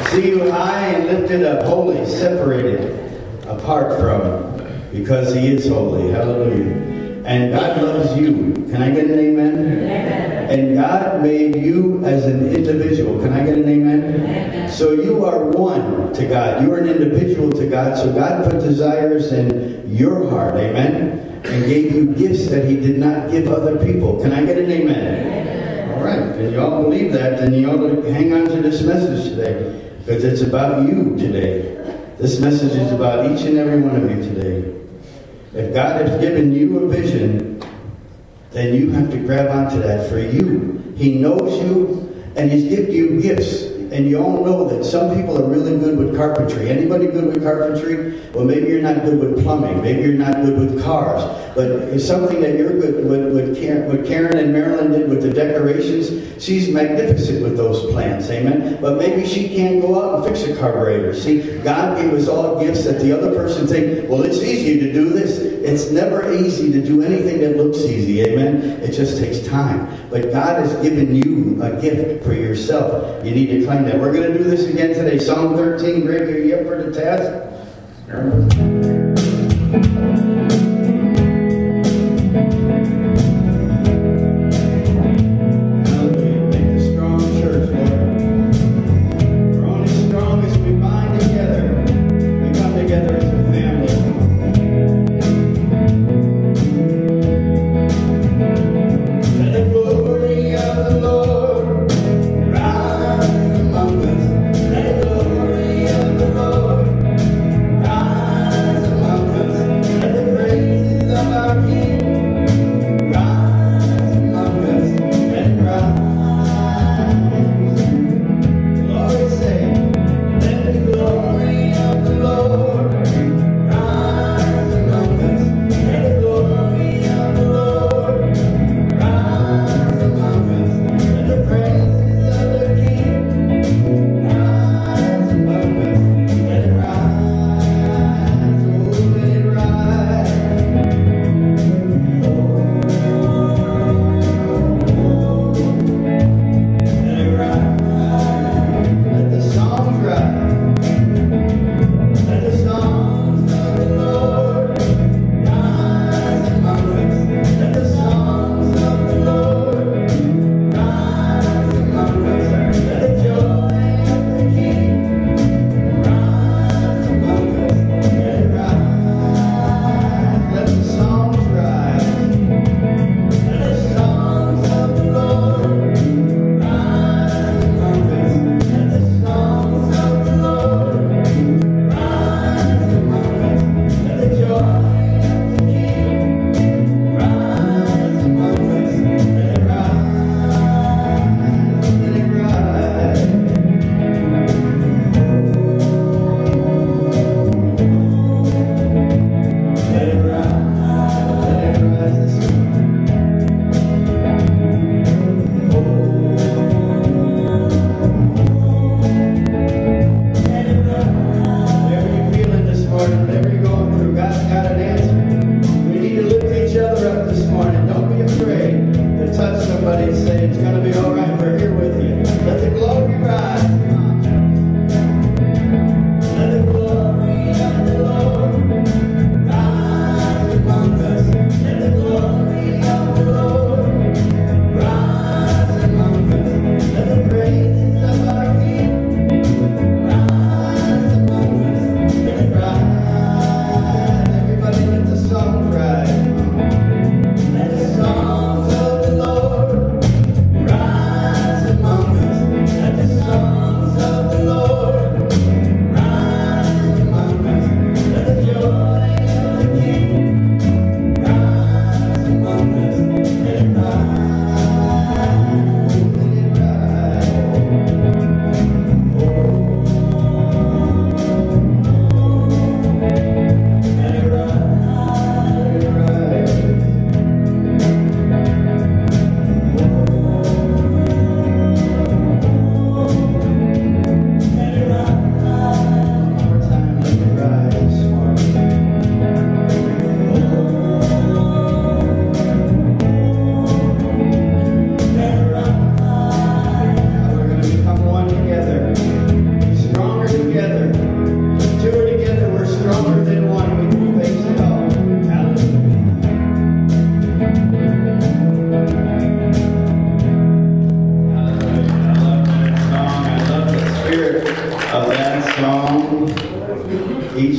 See you high and lifted up, holy, separated, apart from, because he is holy. Hallelujah. And God loves you. Can I get an amen? Amen. And God made you as an individual. Can I get an amen? Amen. So you are one to God. You are an individual to God. So God put desires in your heart. Amen. And gave you gifts that he did not give other people. Can I get an amen? Amen. All right. If you all believe that, then you ought to hang on to this message today. Because it's about you today. This message is about each and every one of you today. If God has given you a vision, then you have to grab onto that for you. He knows you, and he's given you gifts. And you all know that some people are really good with carpentry. Anybody good with carpentry? Well, maybe you're not good with plumbing. Maybe you're not good with cars. But it's something that you're good with. What Karen and Marilyn did with the decorations, she's magnificent with those plants. Amen? But maybe she can't go out and fix a carburetor. See, God gave us all gifts that the other person thinks, well, it's easy to do this. It's never easy to do anything that looks easy. Amen? It just takes time. But God has given you a gift for yourself. You need to claim that. We're going to do this again today. Psalm 13. Greg, are you up for the task? Rise among us, let the glory of the Lord rise among us.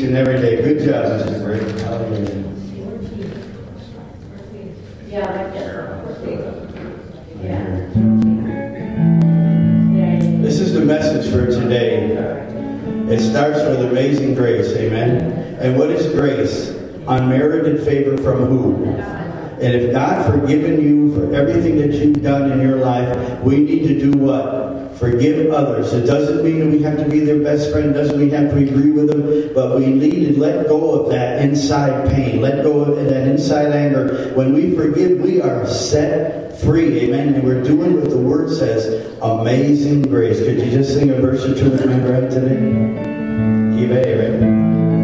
and every day. Good job, Mr. Gray. Hallelujah. Yeah, right there. This is the message for today. It starts with amazing grace, amen? And what is grace? Unmerited favor from who? And if God forgiven you for everything that you've done in your life, we need to do what? Forgive others. It doesn't mean that we have to be their best friend. It doesn't mean we have to agree with them. But we need to let go of that inside pain. Let go of that inside anger. When we forgive, we are set free. Amen. And we're doing what the Word says. Amazing grace. Could you just sing a verse or two with me right today? Give it, right?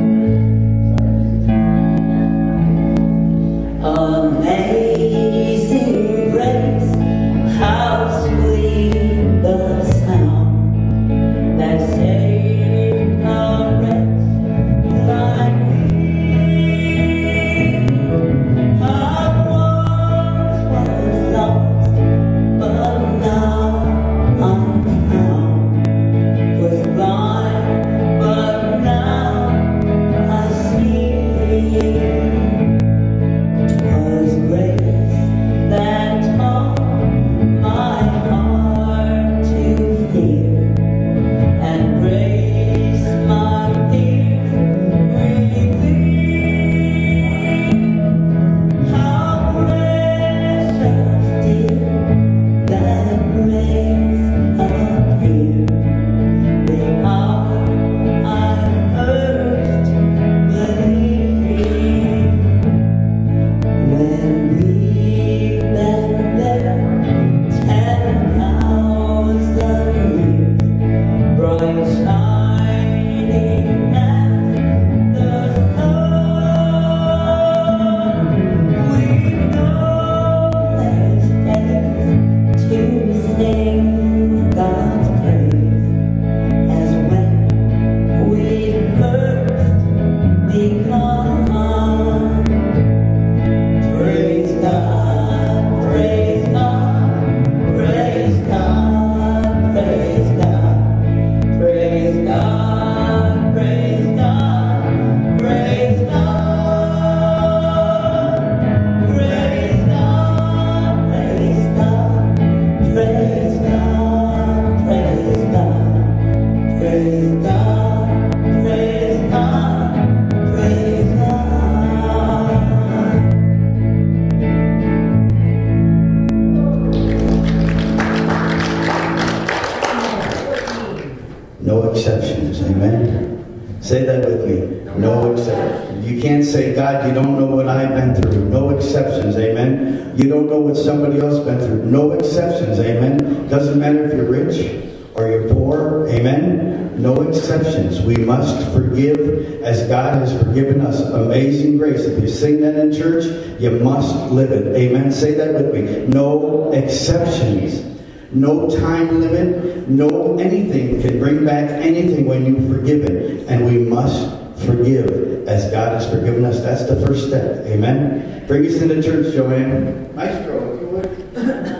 Amazing grace, how sweet the sound that saved a wretch like me. I once was lost, but now I'm found. Was blind, but now I see. No exceptions, amen? Say that with me. No exceptions. You can't say, God, you don't know what I've been through. No exceptions, amen? You don't know what somebody else been through. No exceptions, amen? Doesn't matter if you're rich or you're poor, amen? No exceptions. We must forgive as God has forgiven us. Amazing grace. If you sing that in church, you must live it. Amen? Say that with me. No exceptions. No time limit, no anything can bring back anything when you've forgiven. And we must forgive as God has forgiven us. That's the first step. Amen? Bring us into church, Joanne. Maestro, if you would.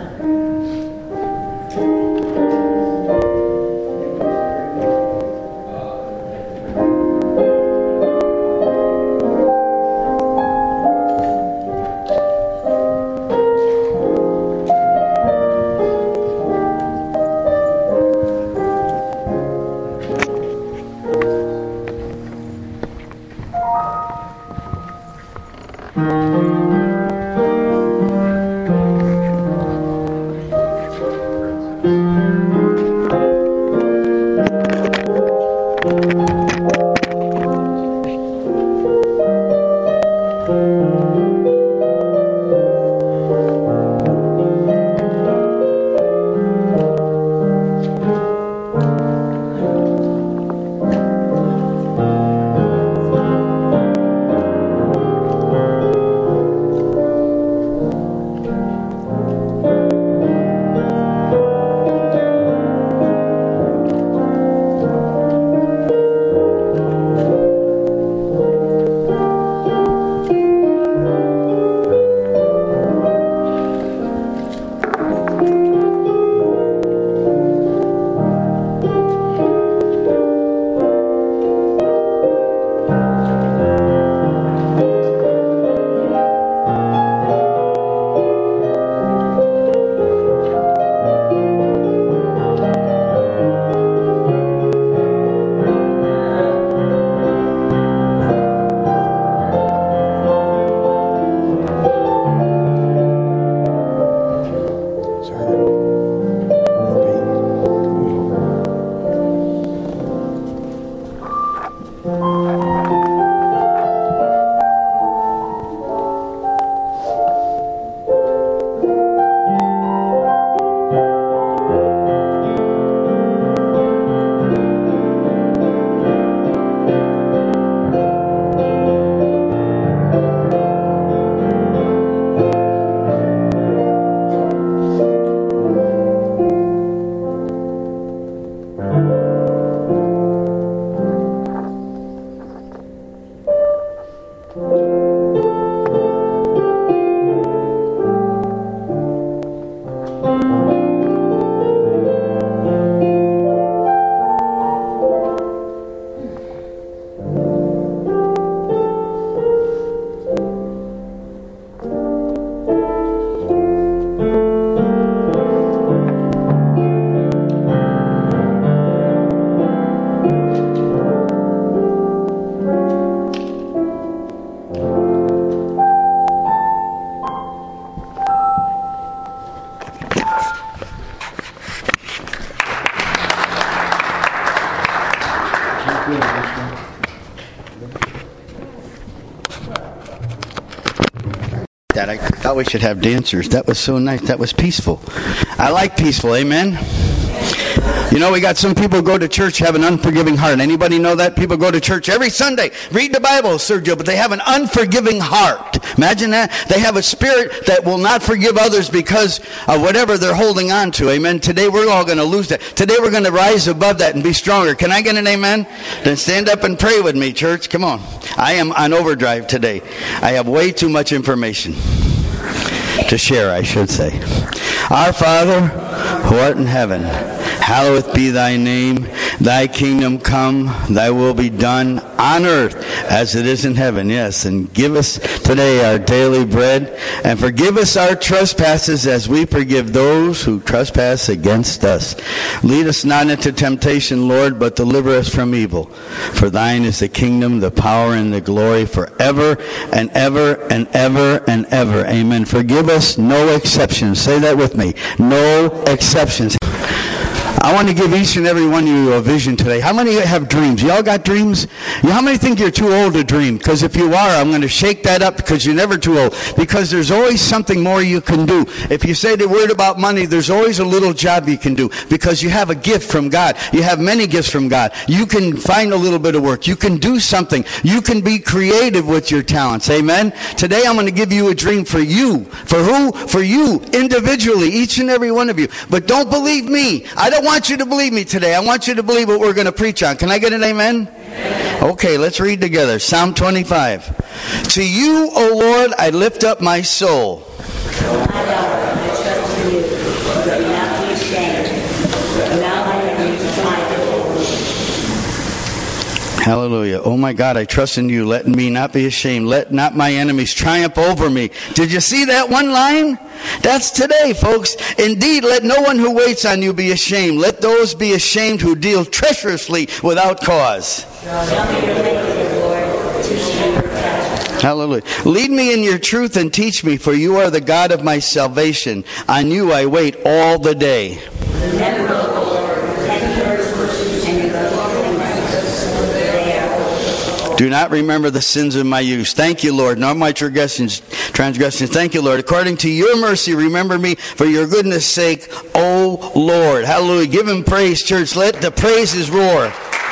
That I thought we should have dancers. That was so nice. That was peaceful. I like peaceful. Amen. You know, we got some people go to church have an unforgiving heart. Anybody know that? People go to church every Sunday, read the Bible, Sergio, but they have an unforgiving heart. Imagine that. They have a spirit that will not forgive others because of whatever they're holding on to. Amen. Today we're all going to lose that. Today we're going to rise above that and be stronger. Can I get an amen? Then stand up and pray with me, church. Come on. I am on overdrive today. I have way too much information to share, I should say. Our Father, who art in heaven, hallowed be thy name. Thy kingdom come, thy will be done on earth as it is in heaven. Yes, and give us today our daily bread, and forgive us our trespasses as we forgive those who trespass against us. Lead us not into temptation, Lord, but deliver us from evil. For thine is the kingdom, the power, and the glory forever and ever and ever and ever. Amen. Forgive us, no exceptions. Say that with me. No exceptions. I want to give each and every one of you a vision today. How many have dreams? Y'all got dreams? How many think you're too old to dream? Because if you are, I'm going to shake that up because you're never too old. Because there's always something more you can do. If you say the word about money, there's always a little job you can do. Because you have a gift from God. You have many gifts from God. You can find a little bit of work. You can do something. You can be creative with your talents. Amen? Today I'm going to give you a dream for you. For who? For you, individually, each and every one of you. But don't believe me. I don't want you to believe me today. I want you to believe what we're going to preach on. Can I get an amen? Amen. Okay, let's read together. Psalm 25. To you, O Lord, I lift up my soul. Hallelujah. Oh my God, I trust in you. Let me not be ashamed. Let not my enemies triumph over me. Did you see that one line? That's today, folks. Indeed, let no one who waits on you be ashamed. Let those be ashamed who deal treacherously without cause. Hallelujah. Lead me in your truth and teach me, for you are the God of my salvation. On you I wait all the day. Do not remember the sins of my youth. Thank you, Lord. Nor my transgressions. Thank you, Lord. According to your mercy, remember me for your goodness' sake, O Lord. Hallelujah. Give him praise, church. Let the praises roar.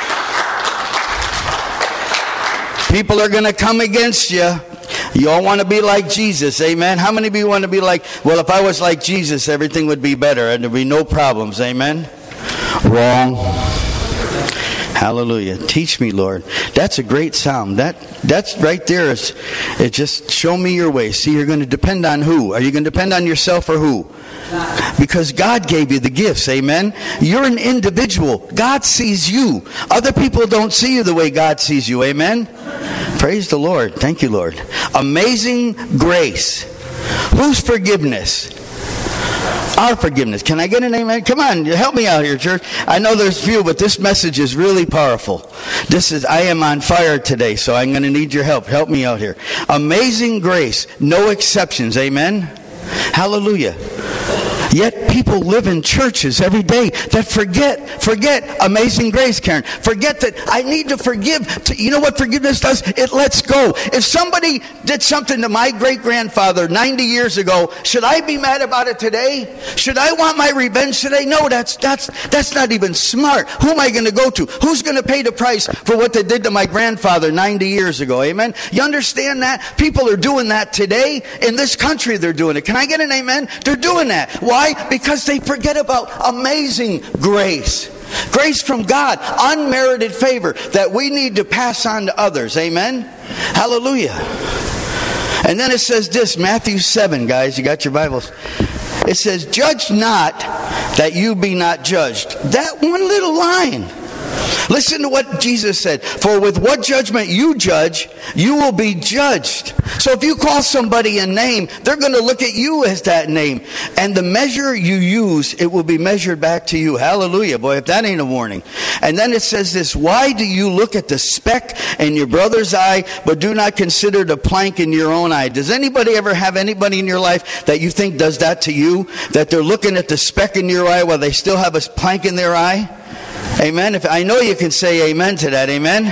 People are going to come against you. You all want to be like Jesus. Amen. How many of you want to be like, well, if I was like Jesus, everything would be better and there'd be no problems. Amen. Wrong. Hallelujah. Teach me, Lord. That's a great psalm. That's right there. It just show me your way. See, you're going to depend on who? Are you going to depend on yourself or who? God. Because God gave you the gifts. Amen. You're an individual. God sees you. Other people don't see you the way God sees you. Amen. Praise the Lord. Thank you, Lord. Amazing grace. Whose forgiveness? Our forgiveness. Can I get an amen? Come on, help me out here, church. I know there's few, but this message is really powerful. I am on fire today, so I'm going to need your help. Help me out here. Amazing grace. No exceptions. Amen? Hallelujah. Yet people live in churches every day that forget amazing grace, Karen. Forget that I need to forgive. You know what forgiveness does? It lets go. If somebody did something to my great-grandfather 90 years ago, should I be mad about it today? Should I want my revenge today? No, that's not even smart. Who am I going to go to? Who's going to pay the price for what they did to my grandfather 90 years ago? Amen? You understand that? People are doing that today. In this country, they're doing it. Can I get an amen? They're doing that. Why? Because they forget about amazing grace. Grace from God, unmerited favor that we need to pass on to others. Amen? Hallelujah. And then it says this, Matthew 7, guys, you got your Bibles. It says, judge not that you be not judged. That one little line. Listen to what Jesus said. For with what judgment you judge, you will be judged. So if you call somebody a name, they're going to look at you as that name. And the measure you use, it will be measured back to you. Hallelujah. Boy, if that ain't a warning. And then it says this, why do you look at the speck in your brother's eye, but do not consider the plank in your own eye? Does anybody ever have anybody in your life that you think does that to you? That they're looking at the speck in your eye while they still have a plank in their eye? Amen. I know you can say amen to that. Amen.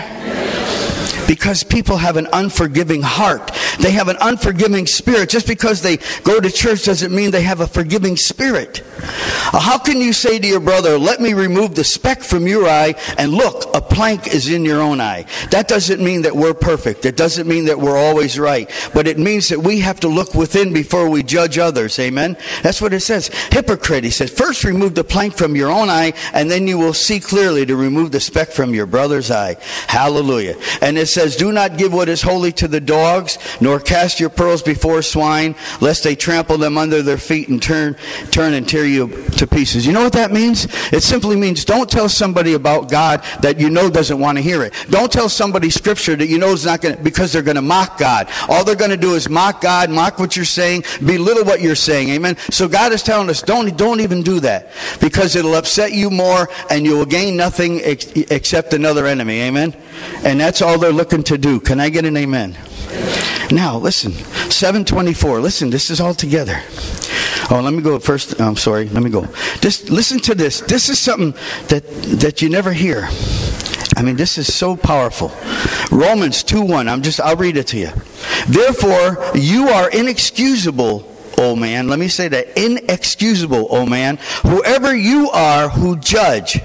Because people have an unforgiving heart. They have an unforgiving spirit. Just because they go to church doesn't mean they have a forgiving spirit. How can you say to your brother, let me remove the speck from your eye, and look, a plank is in your own eye? That doesn't mean that we're perfect. It doesn't mean that we're always right. But it means that we have to look within before we judge others. Amen? That's what it says. Hypocrite, he says, first remove the plank from your own eye, and then you will see clearly to remove the speck from your brother's eye. Hallelujah. And it says, do not give what is holy to the dogs, nor cast your pearls before swine, lest they trample them under their feet and turn and tear you to pieces. You know what that means? It simply means don't tell somebody about God that you know doesn't want to hear it. Don't tell somebody scripture that you know is not going to, because they're going to mock God. All they're going to do is mock God, mock what you're saying, belittle what you're saying. Amen. So God is telling us, don't even do that, because it'll upset you more and you will gain nothing except another enemy. Amen. And that's all they're looking to do. Can I get an amen? Now, listen, 7:24. Listen, this is all together. Oh, let me go first. I'm sorry. Let me go. Just listen to this. This is something that you never hear. I mean, this is so powerful. Romans 2:1. I'll read it to you. Therefore, you are inexcusable, O man. Let me say that. Inexcusable, O man. Whoever you are who judge.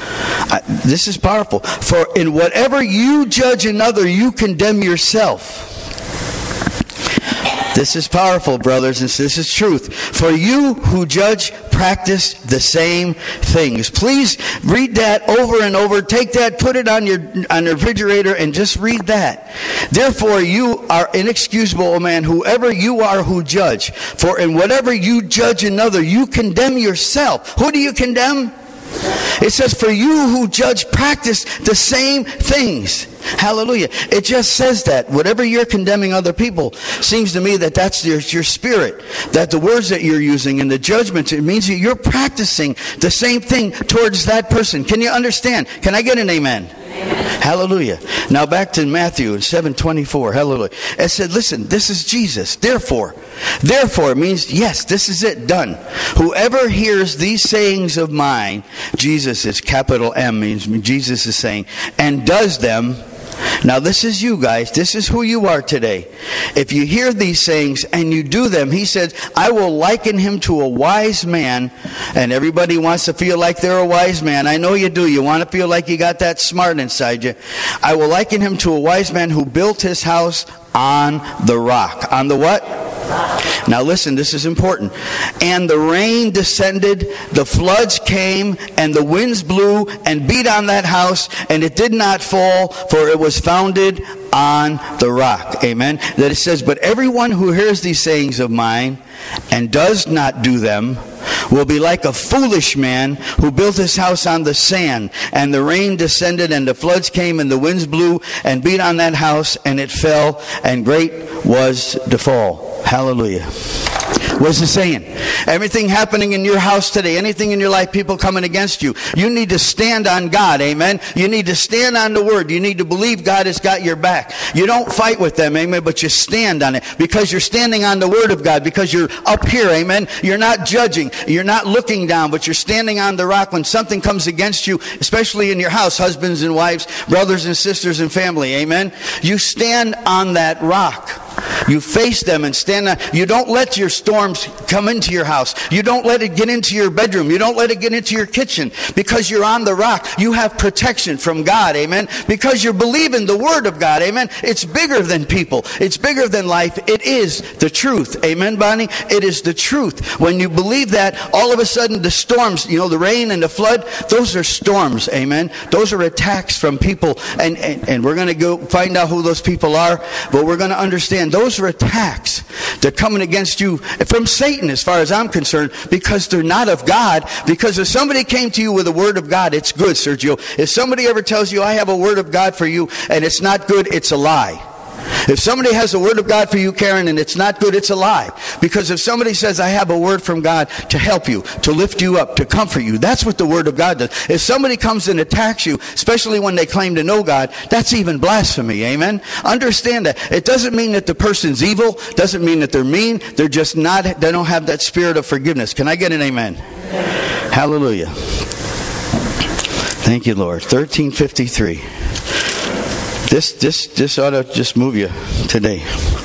This is powerful. For in whatever you judge another, you condemn yourself. This is powerful, brothers, and this is truth. For you who judge practice the same things. Please read that over and over. Take that, put it on your refrigerator, and just read that. Therefore, you are inexcusable, O man, whoever you are who judge. For in whatever you judge another, you condemn yourself. Who do you condemn? It says, for you who judge practice the same things. Hallelujah. It just says that. Whatever you're condemning other people, seems to me that that's your spirit. That the words that you're using and the judgments, it means that you're practicing the same thing towards that person. Can you understand? Can I get an amen? Hallelujah. Now back to Matthew 7:24. Hallelujah. It said, listen, this is Jesus. Therefore means, yes, this is it, done. Whoever hears these sayings of mine, Jesus is capital M, means Jesus is saying, and does them. Now this is you guys. This is who you are today. If you hear these sayings and you do them, he says, I will liken him to a wise man. And everybody wants to feel like they're a wise man. I know you do. You want to feel like you got that smart inside you. I will liken him to a wise man who built his house on the rock. On the what? Now listen, this is important. And the rain descended, the floods came, and the winds blew and beat on that house, and it did not fall, for it was founded on the rock. Amen. That it says, but everyone who hears these sayings of mine and does not do them will be like a foolish man who built his house on the sand, and the rain descended and the floods came and the winds blew and beat on that house, and it fell, and great was the fall. Hallelujah. What's it saying? Everything happening in your house today, anything in your life, people coming against you, you need to stand on God. Amen. You need to stand on the word. You need to believe God has got your back. You don't fight with them. Amen. But you stand on it because you're standing on the word of God, because you're up here. Amen. You're not judging. You're not looking down, but you're standing on the rock. When something comes against you, especially in your house, husbands and wives, brothers and sisters and family. Amen. You stand on that rock. You face them and stand on. You don't let your storms come into your house. You don't let it get into your bedroom. You don't let it get into your kitchen, because you're on the rock. You have protection from God, amen, because you're believing the Word of God, amen. It's bigger than people. It's bigger than life. It is the truth, amen, Bonnie? It is the truth. When you believe that, all of a sudden the storms, the rain and the flood, those are storms, amen. Those are attacks from people, and we're going to go find out who those people are, but we're going to understand those are attacks. They're coming against you from Satan, as far as I'm concerned, because they're not of God. Because if somebody came to you with a word of God, it's good, Sergio. If somebody ever tells you, I have a word of God for you, and it's not good, it's a lie. If somebody has a word of God for you, Karen, and it's not good, it's a lie. Because if somebody says, I have a word from God to help you, to lift you up, to comfort you, that's what the Word of God does. If somebody comes and attacks you, especially when they claim to know God, that's even blasphemy, amen? Understand that. It doesn't mean that the person's evil, doesn't mean that they're mean, they're just not, they don't have that spirit of forgiveness. Can I get an amen? Hallelujah. Thank you, Lord. 1353. This ought to just move you today.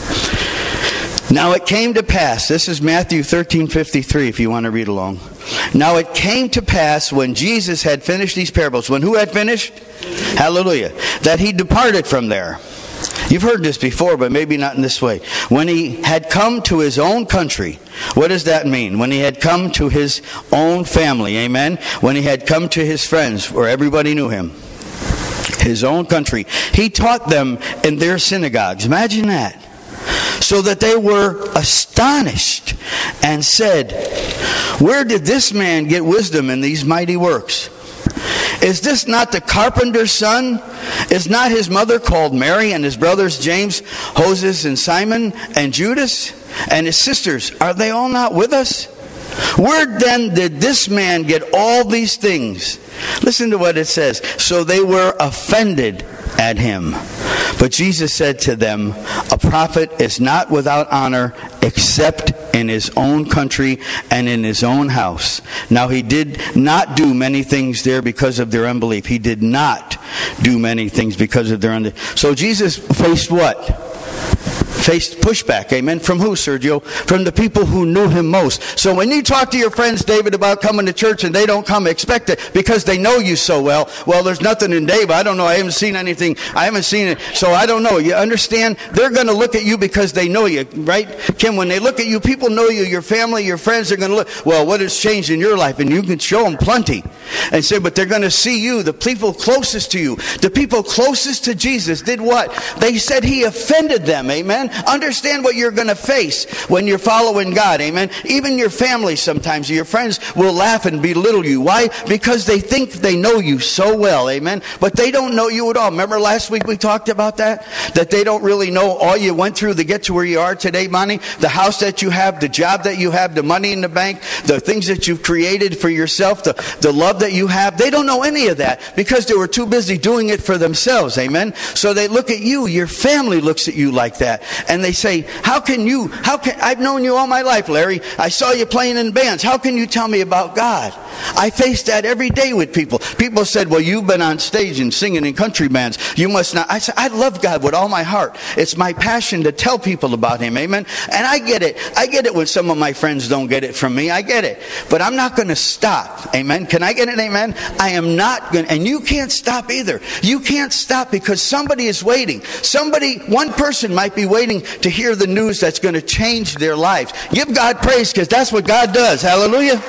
Now it came to pass, this is Matthew 13:53 if you want to read along. Now it came to pass when Jesus had finished these parables, when who had finished? Hallelujah. That he departed from there. You've heard this before, but maybe not in this way. When he had come to his own country, what does that mean? When he had come to his own family, amen? When he had come to his friends, where everybody knew him. His own country. He taught them in their synagogues. Imagine that. So that they were astonished and said, where did this man get wisdom in these mighty works? Is this not the carpenter's son? Is not his mother called Mary, and his brothers James, Joses, and Simon, and Judas? And his sisters, are they all not with us? Where then did this man get all these things? Listen to what it says. So they were offended at him. But Jesus said to them, a prophet is not without honor except in his own country and in his own house. Now he did not do many things there because of their unbelief. He did not do many things because of their unbelief. So Jesus faced what? Faced pushback, amen. From who, Sergio? From the people who knew him most. So when you talk to your friends, David, about coming to church and they don't come, expect it because they know you so well. Well, there's nothing in David. I don't know. I haven't seen anything. I haven't seen it. So I don't know. You understand? They're going to look at you because they know you, right? Kim, when they look at you, people know you, your family, your friends are going to look, well, what has changed in your life? And you can show them plenty. And say, but they're going to see you, the people closest to you, the people closest to Jesus did what? They said he offended them, amen? Understand what you're going to face when you're following God, amen? Even your family sometimes, your friends will laugh and belittle you. Why? Because they think they know you so well, amen? But they don't know you at all. Remember last week we talked about that? That they don't really know all you went through to get to where you are today, Monty? The house that you have, the job that you have, the money in the bank, the things that you've created for yourself, the love that you have. They don't know any of that because they were too busy doing it for themselves, amen? So they look at you, your family looks at you like that. And they say, I've known you all my life, Larry. I saw you playing in bands. How can you tell me about God? I face that every day with people. People said, well, you've been on stage and singing in country bands. You must not. I said, I love God with all my heart. It's my passion to tell people about him, amen? And I get it. I get it when some of my friends don't get it from me. I get it. But I'm not going to stop, amen? Can I get an amen? I am not going to, and you can't stop either. You can't stop because somebody is waiting. One person might be waiting to hear the news that's going to change their lives. Give God praise because that's what God does. Hallelujah.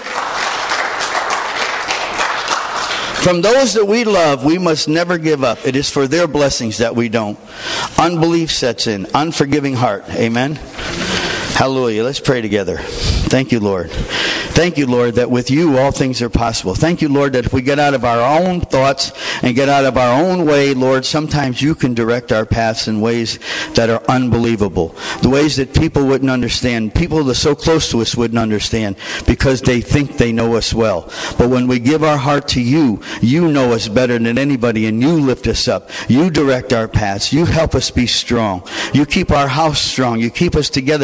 From those that we love, we must never give up. It is for their blessings that we don't. Unbelief sets in. Unforgiving heart. Amen. Hallelujah. Let's pray together. Thank you, Lord. Thank you, Lord, that with you all things are possible. Thank you, Lord, that if we get out of our own thoughts and get out of our own way, Lord, sometimes you can direct our paths in ways that are unbelievable. The ways that people wouldn't understand. People that are so close to us wouldn't understand because they think they know us well. But when we give our heart to you, you know us better than anybody and you lift us up. You direct our paths. You help us be strong. You keep our house strong. You keep us together because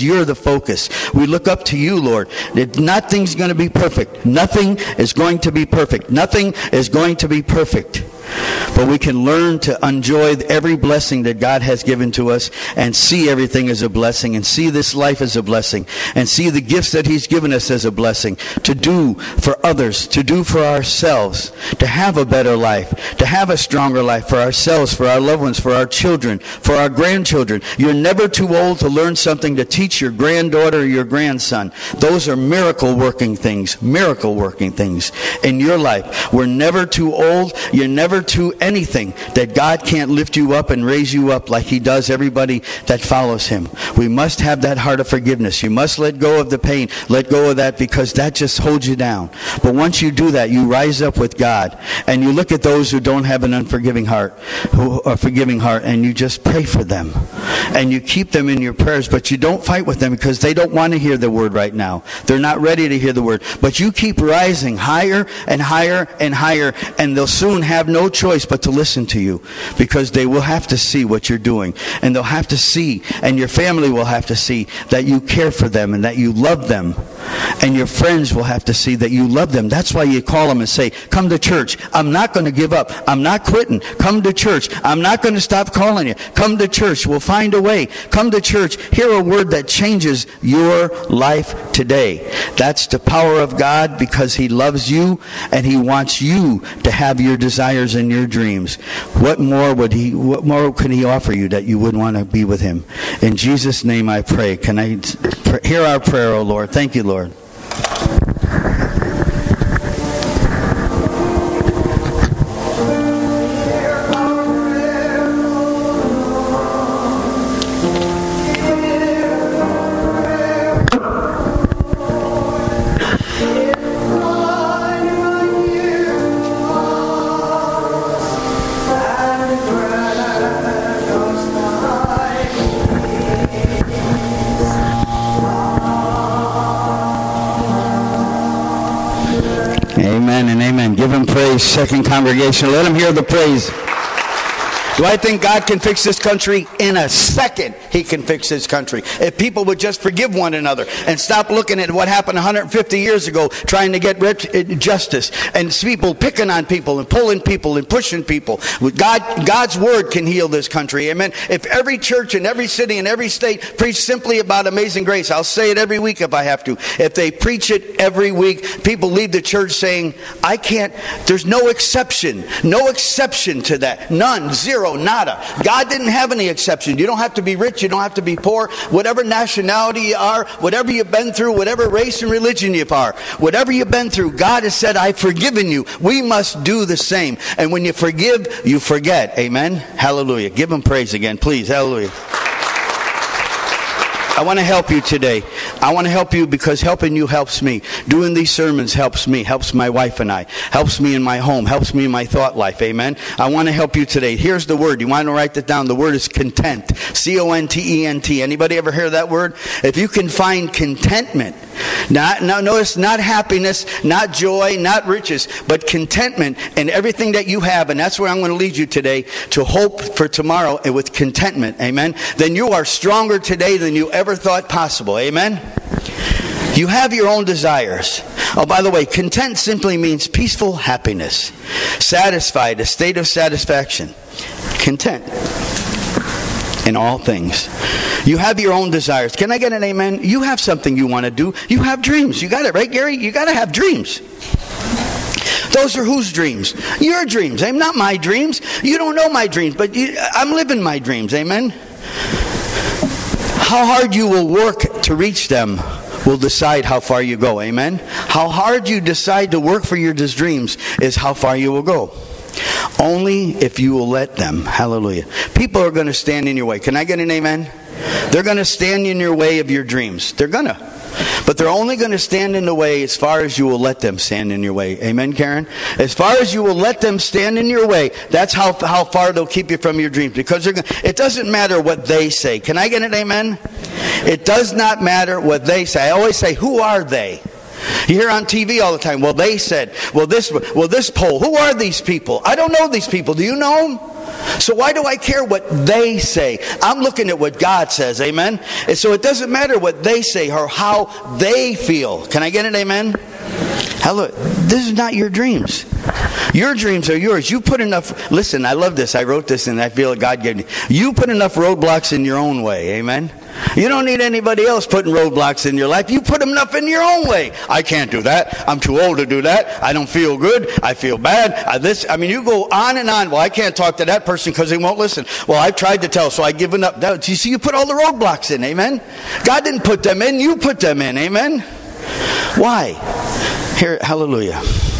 you're the focus. We look up to you, Lord. Nothing's going to be perfect. Nothing is going to be perfect. Nothing is going to be perfect. But we can learn to enjoy every blessing that God has given to us and see everything as a blessing and see this life as a blessing and see the gifts that He's given us as a blessing to do for others, to do for ourselves, to have a better life, to have a stronger life for ourselves, for our loved ones, for our children, for our grandchildren. You're never too old to learn something to teach your granddaughter or your grandson. Those are miracle working things in your life. We're never too old. You're never too anything that God can't lift you up and raise you up like He does everybody that follows Him. We must have that heart of forgiveness. You must let go of the pain. Let go of that, because that just holds you down. But once you do that, you rise up with God and you look at those who don't have an unforgiving heart, and you just pray for them. And you keep them in your prayers, but you don't fight with them because they don't want to hear the word right now. They're not ready to hear the word. But you keep rising higher and higher and higher, and they'll soon have no choice but to listen to you, because they will have to see what you're doing, and they'll have to see, and your family will have to see that you care for them and that you love them, and your friends will have to see that you love them. That's why you call them and say, come to church. I'm not going to give up. I'm not quitting. Come to church. I'm not going to stop calling you. Come to church. We'll find a way. Come to church. Hear a word that changes your life today. That's the power of God, because He loves you and He wants you to have your desires and your dreams. What more can He offer you that you would want to be with Him? In Jesus' name I pray. Can I hear our prayer, O Lord? Thank you, Lord. Amen and amen. Give Him praise, second congregation. Let Him hear the praise. Do I think God can fix this country? In a second, He can fix this country. If people would just forgive one another and stop looking at what happened 150 years ago, trying to get justice, and people picking on people and pulling people and pushing people. God's word can heal this country. Amen. If every church in every city and every state preach simply about amazing grace, I'll say it every week if I have to. If they preach it every week, people leave the church saying, I can't, there's no exception to that. None, zero. Nada. God didn't have any exception. You don't have to be rich. You don't have to be poor. Whatever nationality you are, whatever you've been through, whatever race and religion you are, whatever you've been through, God has said, I've forgiven you. We must do the same. And when you forgive, you forget. Amen. Hallelujah. Give Him praise again, please. Hallelujah. I want to help you today. I want to help you because helping you helps me. Doing these sermons helps me, helps my wife and I, helps me in my home, helps me in my thought life. Amen. I want to help you today. Here's the word. You want to write that down? The word is content. Content. Anybody ever hear that word? If you can find contentment, notice not happiness, not joy, not riches, but contentment in everything that you have, and that's where I'm going to lead you today, to hope for tomorrow and with contentment. Amen. Then you are stronger today than you ever thought possible. Amen. You have your own desires. Oh, by the way, content simply means peaceful happiness. Satisfied, a state of satisfaction. Content in all things. You have your own desires. Can I get an amen? You have something you want to do. You have dreams. You got it, right, Gary? You got to have dreams. Those are whose dreams? Your dreams. Not my dreams. You don't know my dreams, but I'm living my dreams. Amen. How hard you will work to reach them will decide how far you go. Amen. How hard you decide to work for your dreams is how far you will go. Only if you will let them. Hallelujah. People are going to stand in your way. Can I get an amen? They're going to stand in your way of your dreams. They're going to. But they're only going to stand in the way as far as you will let them stand in your way. Amen, Karen? As far as you will let them stand in your way, that's how far they'll keep you from your dreams. Because it doesn't matter what they say. Can I get an amen? It does not matter what they say. I always say, who are they? You hear on TV all the time, well, they said, well, this poll. Who are these people? I don't know these people. Do you know them? So why do I care what they say? I'm looking at what God says, amen? And so it doesn't matter what they say or how they feel. Can I get an amen? Hello, this is not your dreams. Your dreams are yours. You put enough, listen, I love this. I wrote this and I feel like God gave me. You put enough roadblocks in your own way, amen? You don't need anybody else putting roadblocks in your life. You put enough in your own way. I can't do that. I'm too old to do that. I don't feel good. I feel bad. You go on and on. Well, I can't talk to that person because they won't listen. Well, I've tried to tell, so I've given up. You see, you put all the roadblocks in, amen? God didn't put them in. You put them in, amen? Why? Here, hallelujah.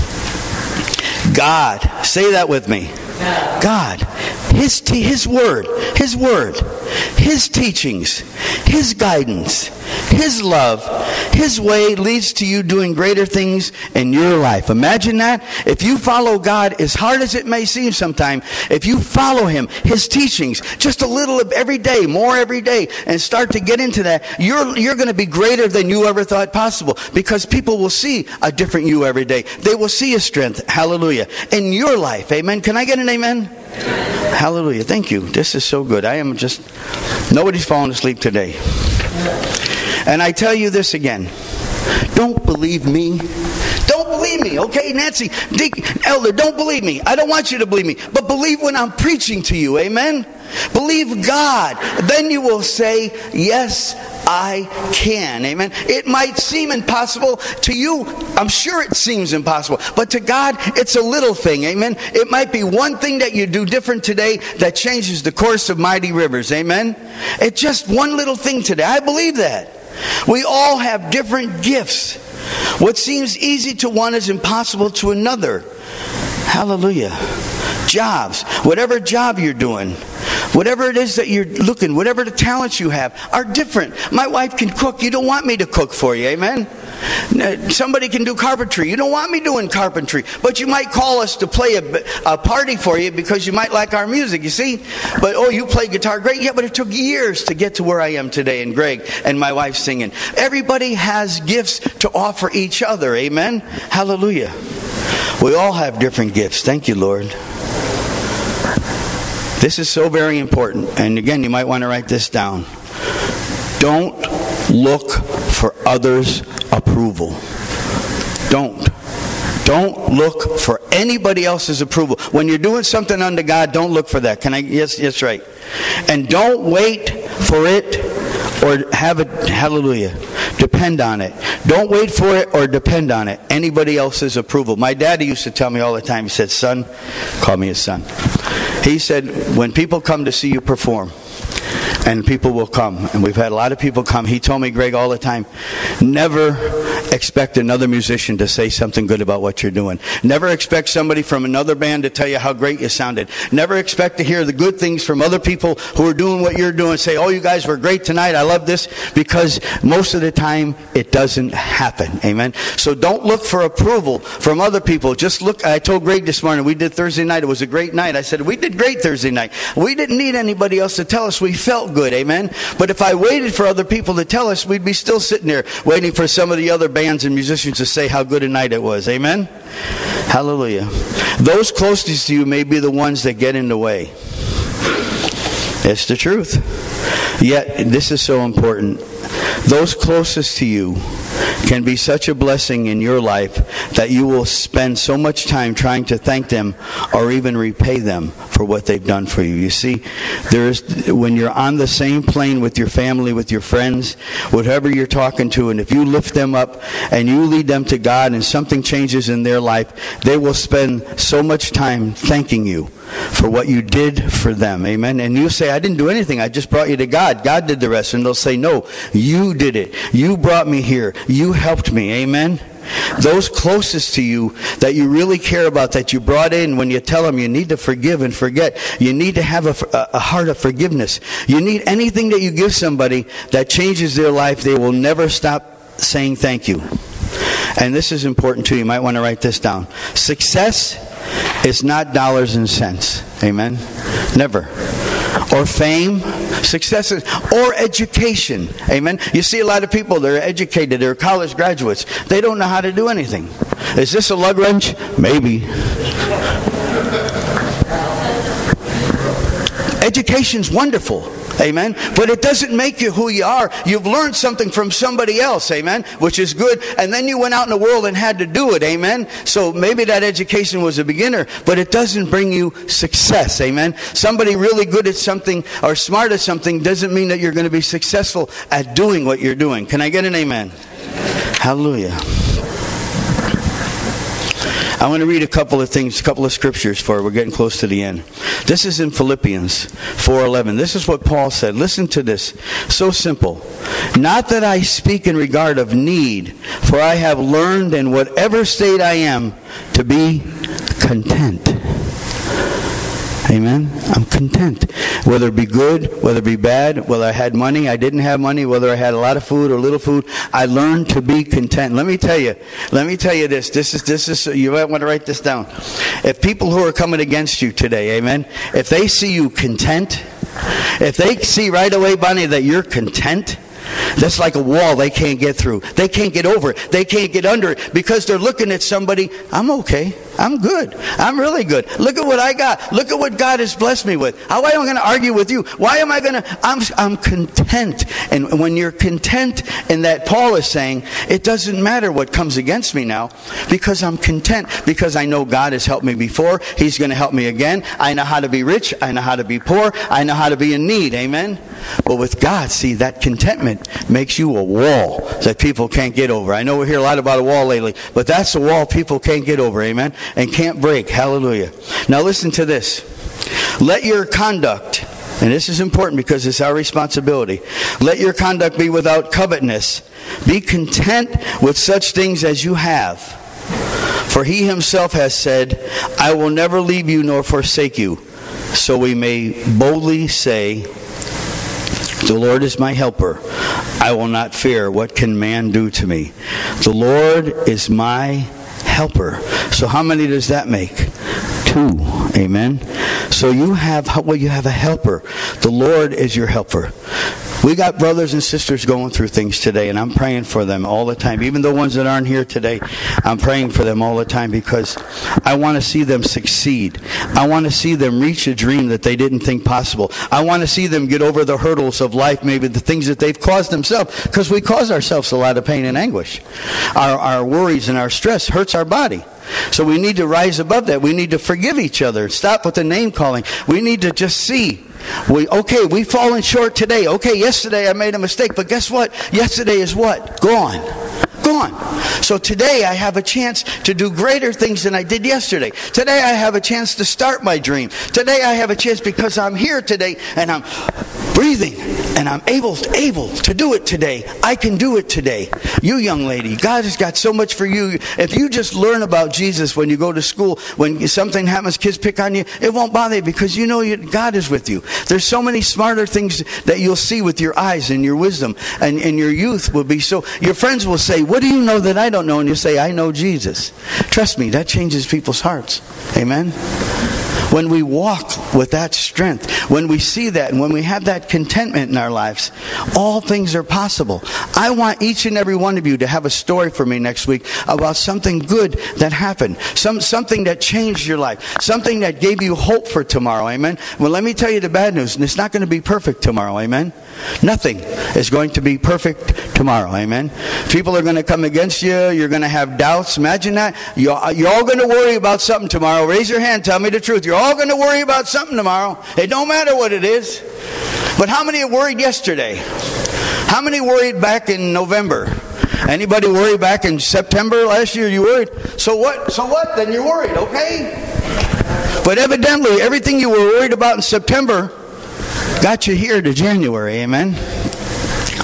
God, say that with me. God, His Word, His teachings, His guidance, His love, His way leads to you doing greater things in your life. Imagine that. If you follow God, as hard as it may seem sometimes, if you follow Him, His teachings, just a little of every day, more every day, and start to get into that, you're going to be greater than you ever thought possible, because people will see a different you every day. They will see a strength, hallelujah, in your life. Amen. Can I get an amen? Hallelujah. Thank you. This is so good. Nobody's falling asleep today. And I tell you this again. Don't believe me. Don't believe me, okay? Nancy, Elder, don't believe me. I don't want you to believe me. But believe when I'm preaching to you, amen? Believe God. Then you will say, yes, I can, amen? It might seem impossible to you. I'm sure it seems impossible. But to God, it's a little thing, amen? It might be one thing that you do different today that changes the course of mighty rivers, amen? It's just one little thing today. I believe that. We all have different gifts. What seems easy to one is impossible to another. Hallelujah. Jobs, whatever job you're doing, whatever it is that you're looking, whatever the talents you have are different. My wife can cook. You don't want me to cook for you, amen? Somebody can do carpentry. You don't want me doing carpentry, but you might call us to play a party for you because you might like our music, you see? But, you play guitar, great. Yeah, but it took years to get to where I am today, and Greg and my wife singing. Everybody has gifts to offer each other, amen? Hallelujah. We all have different gifts. Thank you, Lord. This is so very important. And again, you might want to write this down. Don't look for others' approval. Don't look for anybody else's approval. When you're doing something unto God, don't look for that. Yes, right. And don't wait for it or have it, hallelujah, depend on it. Don't wait for it or depend on it. Anybody else's approval. My daddy used to tell me all the time, he said, son, call me his son. He said, when people come to see you perform, and people will come, and we've had a lot of people come, he told me, Greg, all the time, never expect another musician to say something good about what you're doing. Never expect somebody from another band to tell you how great you sounded. Never expect to hear the good things from other people who are doing what you're doing. Say, you guys were great tonight, I love this, because most of the time it doesn't happen. Amen. So don't look for approval from other people. Just look. I told Greg this morning, we did Thursday night, it was a great night. I said, we did great Thursday night. We didn't need anybody else to tell us we felt good, amen? But if I waited for other people to tell us, we'd be still sitting there waiting for some of the other bands and musicians to say how good a night it was, amen? Hallelujah. Those closest to you may be the ones that get in the way. It's the truth. Yet, this is so important. Those closest to you can be such a blessing in your life that you will spend so much time trying to thank them or even repay them for what they've done for you. You see, when you're on the same plane with your family, with your friends, whatever you're talking to, and if you lift them up and you lead them to God and something changes in their life, they will spend so much time thanking you for what you did for them. Amen. And you say, I didn't do anything. I just brought you to God. God did the rest. And they'll say, no, you did it. You brought me here. You helped me. Amen. Those closest to you that you really care about, that you brought in, when you tell them you need to forgive and forget, you need to have a heart of forgiveness. You need anything that you give somebody that changes their life, they will never stop saying thank you. And this is important too. You might want to write this down. Success is not dollars and cents. Amen? Never. or fame, successes, or education. Amen. You see a lot of people, they're educated, they're college graduates. They don't know how to do anything. Is this a lug wrench? Maybe. Education's wonderful. Amen. But it doesn't make you who you are. You've learned something from somebody else. Amen. Which is good. And then you went out in the world and had to do it. Amen. So maybe that education was a beginner, but it doesn't bring you success. Amen. Somebody really good at something or smart at something doesn't mean that you're going to be successful at doing what you're doing. Can I get an amen? Hallelujah. I want to read a couple of things, a couple of scriptures for you. We're getting close to the end. This is in Philippians 4:11. This is what Paul said. Listen to this. So simple. Not that I speak in regard of need, for I have learned in whatever state I am to be content. Amen. I'm content. Whether it be good, whether it be bad, whether I had money, I didn't have money, whether I had a lot of food or little food, I learned to be content. Let me tell you this. This is, you might want to write this down. If people who are coming against you today, amen, if they see you content, if they see right away, Bonnie, that you're content, that's like a wall they can't get through. They can't get over it. They can't get under it because they're looking at somebody. I'm okay. I'm good. I'm really good. Look at what I got. Look at what God has blessed me with. Why am I going to argue with you? Why am I going to? I'm content. And when you're content, and that Paul is saying, it doesn't matter what comes against me now because I'm content. Because I know God has helped me before. He's going to help me again. I know how to be rich. I know how to be poor. I know how to be in need. Amen. But with God, see, that contentment makes you a wall that people can't get over. I know we hear a lot about a wall lately, but that's a wall people can't get over, amen, and can't break. Hallelujah. Now listen to this. Let your conduct, and this is important because it's our responsibility, let your conduct be without covetousness. Be content with such things as you have. For he himself has said, I will never leave you nor forsake you. So we may boldly say, the Lord is my helper. I will not fear. What can man do to me? The Lord is my helper. So how many does that make? 2. Amen. So you have a helper. The Lord is your helper. We got brothers and sisters going through things today, and I'm praying for them all the time. Even the ones that aren't here today, I'm praying for them all the time because I want to see them succeed. I want to see them reach a dream that they didn't think possible. I want to see them get over the hurdles of life, maybe the things that they've caused themselves, because we cause ourselves a lot of pain and anguish. Our worries and our stress hurts our body. So we need to rise above that. We need to forgive each other. Stop with the name calling. We need to just see. We've fallen short today. Okay, yesterday I made a mistake, but guess what? Yesterday is what? Gone. So today I have a chance to do greater things than I did yesterday. Today I have a chance to start my dream. Today I have a chance because I'm here today and I'm breathing and I'm able to do it today. I can do it today. You young lady, God has got so much for you. If you just learn about Jesus when you go to school, when something happens, kids pick on you, it won't bother you because you know God is with you. There's so many smarter things that you'll see with your eyes and your wisdom, and your youth will be so. Your friends will say, what do you know that I don't know? And you say, I know Jesus. Trust me, that changes people's hearts. Amen. When we walk with that strength, when we see that, and when we have that contentment in our lives, all things are possible. I want each and every one of you to have a story for me next week about something good that happened, something that changed your life, something that gave you hope for tomorrow. Amen. Well, let me tell you the bad news, and it's not going to be perfect tomorrow. Amen. Nothing is going to be perfect tomorrow. Amen. People are going to come against you. You're going to have doubts. Imagine that. You're all going to worry about something tomorrow. Raise your hand. Tell me the truth. You're all going to worry about something tomorrow. It don't matter what it is. But how many worried yesterday? How many worried back in November? Anybody worried back in September last year? You worried? So what? Then you're worried, okay? But evidently, everything you were worried about in September got you here to January, amen?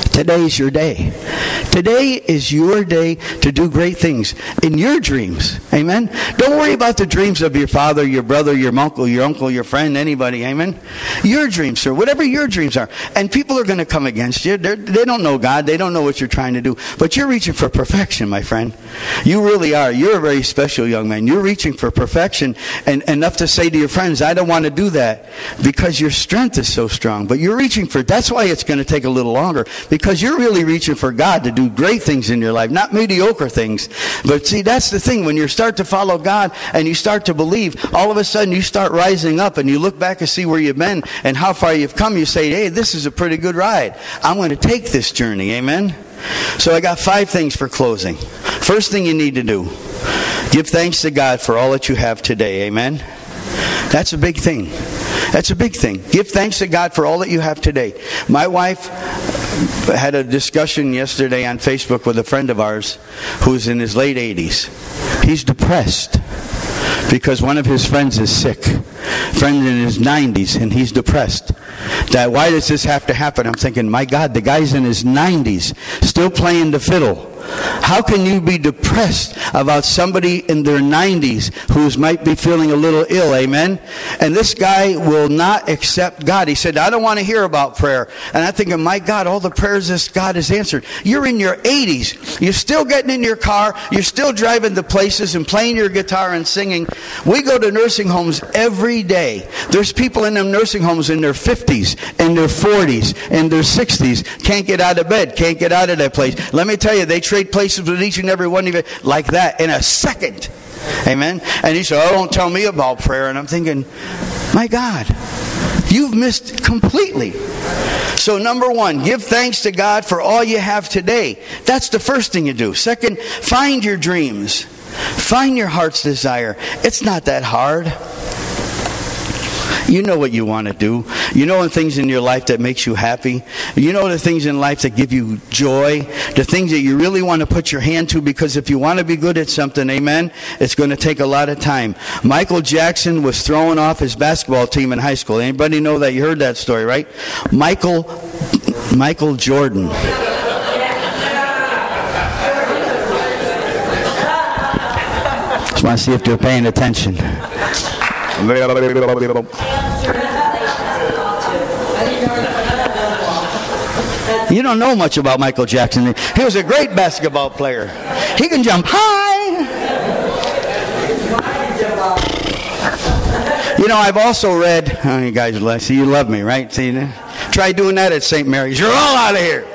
Today's your day. Today is your day to do great things in your dreams. Amen? Don't worry about the dreams of your father, your brother, your uncle, your friend, anybody. Amen? Your dreams, sir. Whatever your dreams are. And people are going to come against you. They don't know God. They don't know what you're trying to do. But you're reaching for perfection, my friend. You really are. You're a very special young man. You're reaching for perfection, and enough to say to your friends, I don't want to do that because your strength is so strong. But you're reaching for, that's why it's going to take a little longer, because you're really reaching for God to do great things in your life, not mediocre things. But see, that's the thing. When you start to follow God and you start to believe, all of a sudden you start rising up and you look back and see where you've been and how far you've come. You say, hey, this is a pretty good ride. I'm going to take this journey. Amen? So I got 5 things for closing. First thing you need to do, give thanks to God for all that you have today. Amen? That's a big thing. That's a big thing. Give thanks to God for all that you have today. My wife had a discussion yesterday on Facebook with a friend of ours who's in his late 80s. He's depressed because one of his friends is sick. Friend in his 90s, and he's depressed. Why does this have to happen? I'm thinking, my God, the guy's in his 90s, still playing the fiddle. How can you be depressed about somebody in their 90s who might be feeling a little ill? Amen? And this guy will not accept God. He said, I don't want to hear about prayer. And I'm thinking, my God, all the prayers this God has answered. You're in your 80s. You're still getting in your car. You're still driving to places and playing your guitar and singing. We go to nursing homes every day. There's people in them nursing homes in their 50s, in their 40s, in their 60s. Can't get out of bed. Can't get out of that place. Let me tell you, they trade places with each and every one of you like that in a second. Amen? And he said, oh, don't tell me about prayer. And I'm thinking, my God, you've missed completely. So number 1, give thanks to God for all you have today. That's the first thing you do. Second, find your dreams. Find your heart's desire. It's not that hard. You know what you want to do. You know the things in your life that makes you happy. You know the things in life that give you joy. The things that you really want to put your hand to, because if you want to be good at something, amen, it's going to take a lot of time. Michael Jackson was thrown off his basketball team in high school. Anybody know that? You heard that story, right? Michael Jordan. Just want to see if they're paying attention. You don't know much about Michael Jackson. He was a great basketball player. He can jump high. You know, I've also read, oh, you guys, see, you love me, right? See, try doing that at St. Mary's. You're all out of here.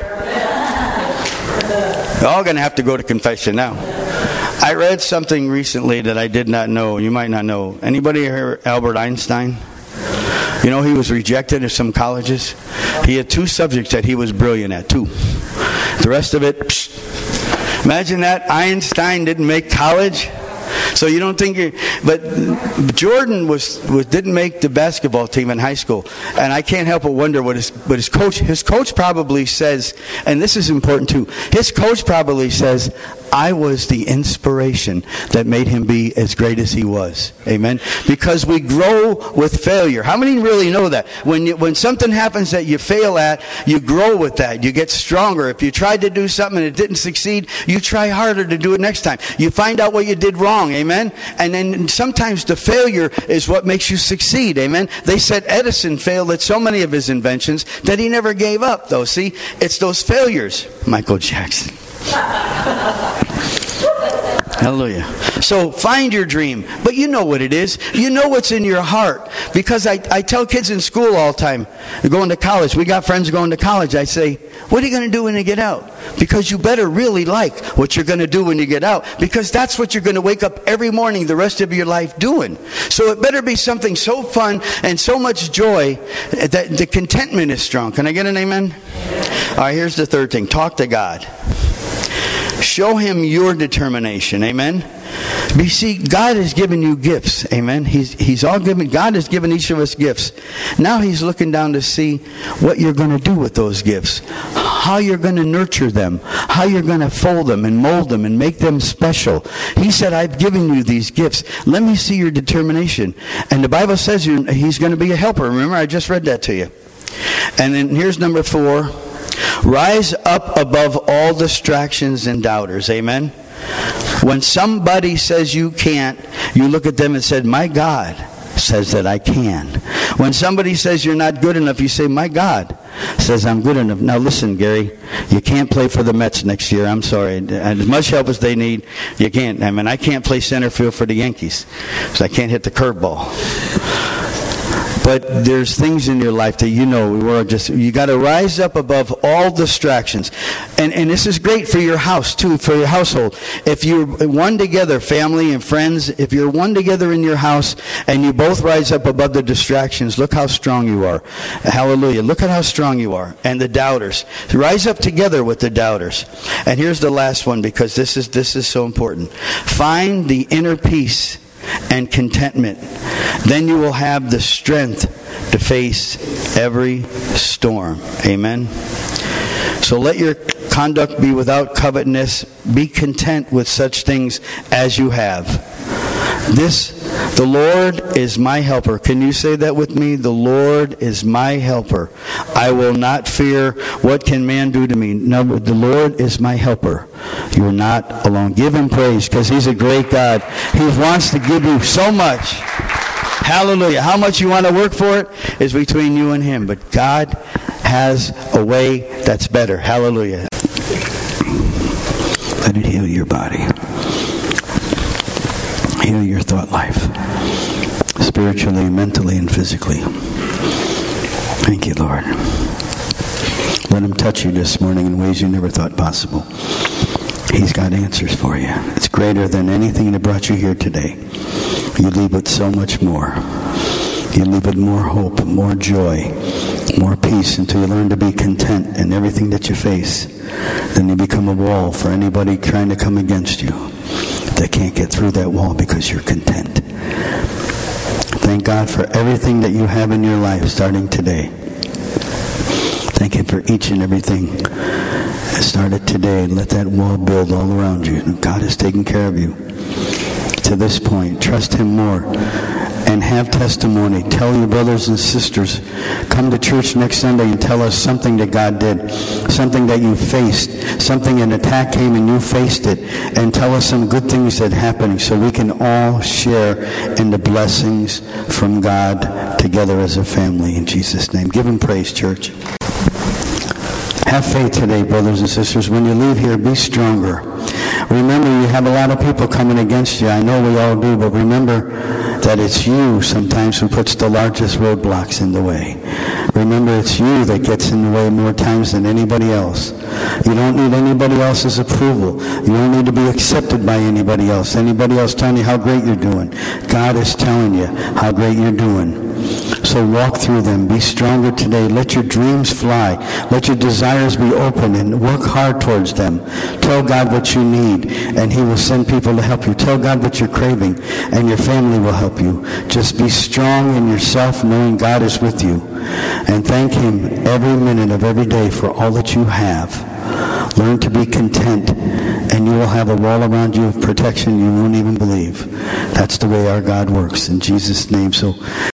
You're all going to have to go to confession now. I read something recently that I did not know. You might not know. Anybody hear Albert Einstein? You know, he was rejected at some colleges. He had 2 subjects that he was brilliant at, 2. The rest of it, psh. Imagine that. Einstein didn't make college. So you don't think but Jordan didn't make the basketball team in high school, and I can't help but wonder what his coach probably says, and this is important too. His coach probably says, I was the inspiration that made him be as great as he was. Amen. Because we grow with failure. How many really know that? When something happens that you fail at, you grow with that. You get stronger. If you tried to do something and it didn't succeed, you try harder to do it next time. You find out what you did wrong. Amen. And then sometimes the failure is what makes you succeed. Amen. They said Edison failed at so many of his inventions that he never gave up, though. See, it's those failures. Michael Jackson. Hallelujah. So find your dream. But you know what it is. You know what's in your heart. Because I tell kids in school all the time, they're going to college. We got friends going to college. I say, what are you going to do when you get out? Because you better really like what you're going to do when you get out. Because that's what you're going to wake up every morning the rest of your life doing. So it better be something so fun and so much joy that the contentment is strong. Can I get an amen? All right, here's the third thing. Talk to God. Show him your determination. Amen. You see, God has given you gifts. Amen. God has given each of us gifts. Now he's looking down to see what you're going to do with those gifts. How you're going to nurture them. How you're going to fold them and mold them and make them special. He said, I've given you these gifts. Let me see your determination. And the Bible says he's going to be a helper. Remember, I just read that to you. And then here's number 4. Rise up above all distractions and doubters. Amen? When somebody says you can't, you look at them and say, my God says that I can. When somebody says you're not good enough, you say, my God says I'm good enough. Now listen, Gary, you can't play for the Mets next year. I'm sorry. As much help as they need, you can't. I mean, I can't play center field for the Yankees because I can't hit the curveball. But there's things in your life that you got to rise up above all distractions. And this is great for your house too, for your household. If you're one together, family and friends, if you're one together in your house and you both rise up above the distractions, look how strong you are. Hallelujah. Look at how strong you are. And the doubters. Rise up together with the doubters. And here's the last one, because this is so important. Find the inner peace and contentment. Then you will have the strength to face every storm. Amen. So let your conduct be without covetousness. Be content with such things as you have. The Lord is my helper. Can you say that with me? The Lord is my helper. I will not fear. What can man do to me? No, the Lord is my helper. You're not alone. Give him praise, because he's a great God. He wants to give you so much. Hallelujah. How much you want to work for it is between you and him. But God has a way that's better. Hallelujah. Let it heal your body. Heal your thought life. Spiritually, mentally, and physically. Thank you, Lord. Let him touch you this morning in ways you never thought possible. He's got answers for you. It's greater than anything that brought you here today. You leave with so much more. You leave with more hope, more joy, more peace, until you learn to be content in everything that you face. Then you become a wall for anybody trying to come against you. They can't get through that wall because you're content. Thank God for everything that you have in your life starting today. Thank Him for each and everything that started today. Let that wall build all around you. God is taking care of you to this point. Trust Him more and have testimony. Tell your brothers and sisters. Come to church next Sunday and tell us something that God did, something that you faced, something, an attack came and you faced it, and tell us some good things that happened so we can all share in the blessings from God together as a family in Jesus' name. Give Him praise, church. Have faith today, brothers and sisters. When you leave here, be stronger. Remember, you have a lot of people coming against you. I know we all do, but remember that it's you sometimes who puts the largest roadblocks in the way. Remember, it's you that gets in the way more times than anybody else. You don't need anybody else's approval. You don't need to be accepted by anybody else. Anybody else telling you how great you're doing. God is telling you how great you're doing. So walk through them. Be stronger today. Let your dreams fly. Let your desires be open and work hard towards them. Tell God what you need and He will send people to help you. Tell God what you're craving and your family will help you. Just be strong in yourself, knowing God is with you. And thank Him every minute of every day for all that you have. Learn to be content, and you will have a wall around you of protection you won't even believe. That's the way our God works. In Jesus' name. So